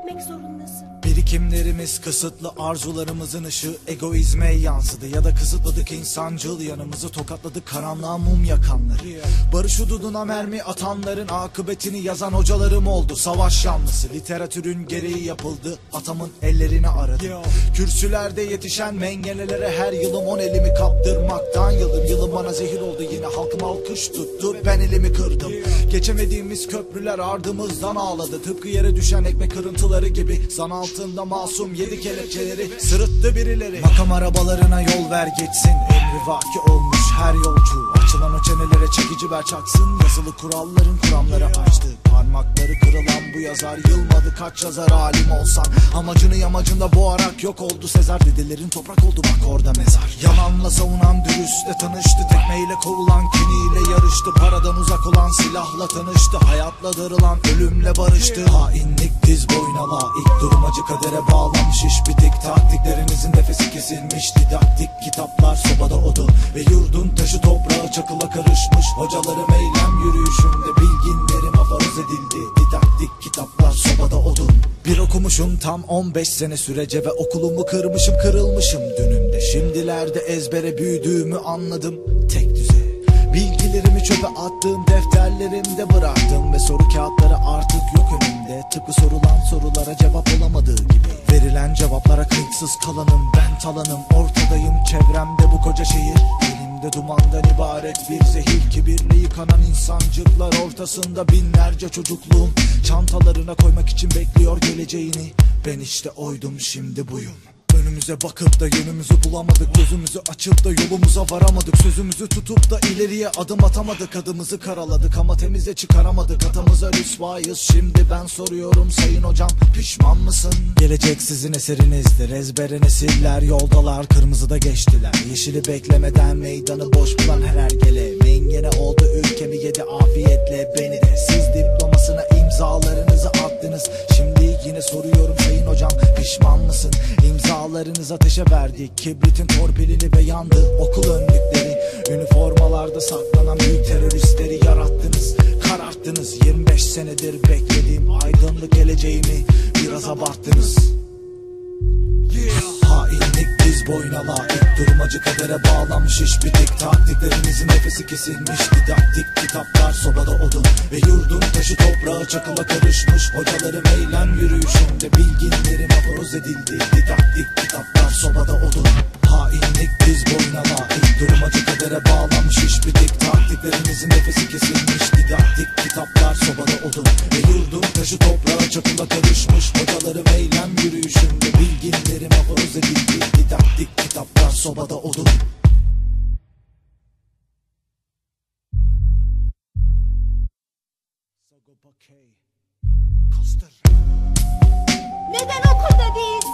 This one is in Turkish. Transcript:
etmek zorundasın. Birikimlerimiz kısıtlı, arzularımızın ışığı egoizme yansıdı. Ya da kısıtladık insancıl yanımızı, tokatladık karanlığa mum yakanları. Barış hududuna mermi atanların akıbetini yazan hocalarım oldu. Savaş yanlısı literatürün gereği yapıldı, atamın ellerini aradı. Kürsülerde yetişen mengenelere her yılım 10 elimi kaptırmaktan yıldım. Yılım bana zehir oldu, yine halkım alkış tuttu, ben elimi kırdım. Geçemediğimiz köprüler ardımızdan ağladı, tıpkı yere düşen ekmek kırıntıları gibi. Zan altında masum yedi kelepçeleri sırıttı birileri. Makam arabalarına yol ver geçsin, emri vaki olmuş her yolcu. Açılan o çenelere çekici ver çaksın, yazılı kuralların kuramları açtı. Parmakları kırılan bu yazar yılmadı, kaç yazar alim olsan. Amacını yamacında boğarak yok oldu Sezar. Dedelerin toprak oldu bak orada mezar. Yalanla savunan dürüstle tanıştı, tekmeyle kovulan kiniyle yarıştı. Paradan uzak olan silahla tanıştı, hayatla darılan ölümle barıştı. Hainlik diz boyuna layık, durmacı kadere bağlamış iş bitik. Taktiklerinizin nefesi kesilmiş, didaktik kitaplar sobada odun. Ve yurdun taşı toprağı çakıla karışmış, hocalarım eylem yürüyüşünde bilginlerim afaroz edildi. Didaktik kitaplar sobada odun. Bir okumuşum tam 15 sene sürece ve okulumu kırmışım, kırılmışım dünümde. Şimdilerde ezbere büyüdüğümü anladım, tek düze. Bilgilerimi çöpe attığım defterlerimde bıraktım ve soru kağıtları artık yok önümde. Tıpkı sorulan sorulara cevap olamadığı gibi. Verilen cevaplara kayıtsız kalanım, ben talanım. Ortadayım çevremde bu koca şehir, elimde dumandan ibaret bir zehir. Kibirle yıkanan insancıklar ortasında binlerce çocukluğum. Çantalarına koymak için bekliyor geleceğini. Ben işte oydum, şimdi buyum. Önümüze bakıp da yönümüzü bulamadık, gözümüzü açıp da yolumuza varamadık. Sözümüzü tutup da ileriye adım atamadık, adımızı karaladık ama temize çıkaramadık. Atamıza rüsvayız, şimdi ben soruyorum sayın hocam, pişman mısın? Gelecek sizin eserinizdir, ezbere nesiller yoldalar, kırmızıda geçtiler. Yeşili beklemeden meydanı boş bulan her ergele mengene oldu, ülkemi yedi afiyetle beni de. Siz diplomasına imzalarınızı attınız, şimdi yine soruyorum sayın hocam, pişman mısın? İmzalarınız ateşe verdik, kibritin torpilini ve yandı okul önlükleri. Üniformalarda saklanan büyük teröristleri yarattınız, kararttınız. 25 senedir beklediğim aydınlık geleceğimi biraz abarttınız. Hainlik diz boyuna layık, durmacı kadere bağlanmış iş bitik. Taktiklerinizin nefesi kesilmiş, didaktik kitaplar sobada odun. Ve yurdun taşı toprağı çakıla karışmış, hocalarım eylem yürüyüşünde bilginlerim aforoz edildi. Didaktik kitaplar sobada odun. Hainlik diz boyuna layık, durmacı kadere bağlanmış iş bitik. Taktiklerinizin nefesi kesilmiş, didaktik kitaplar sobada odun. Ve yurdun taşı toprağı çakıla karışmış, hocalarım eylem yürüyüşünde bilginlerim aforoz edildi. Didaktik kitaplar sobada odun. Neden okulda değilsin?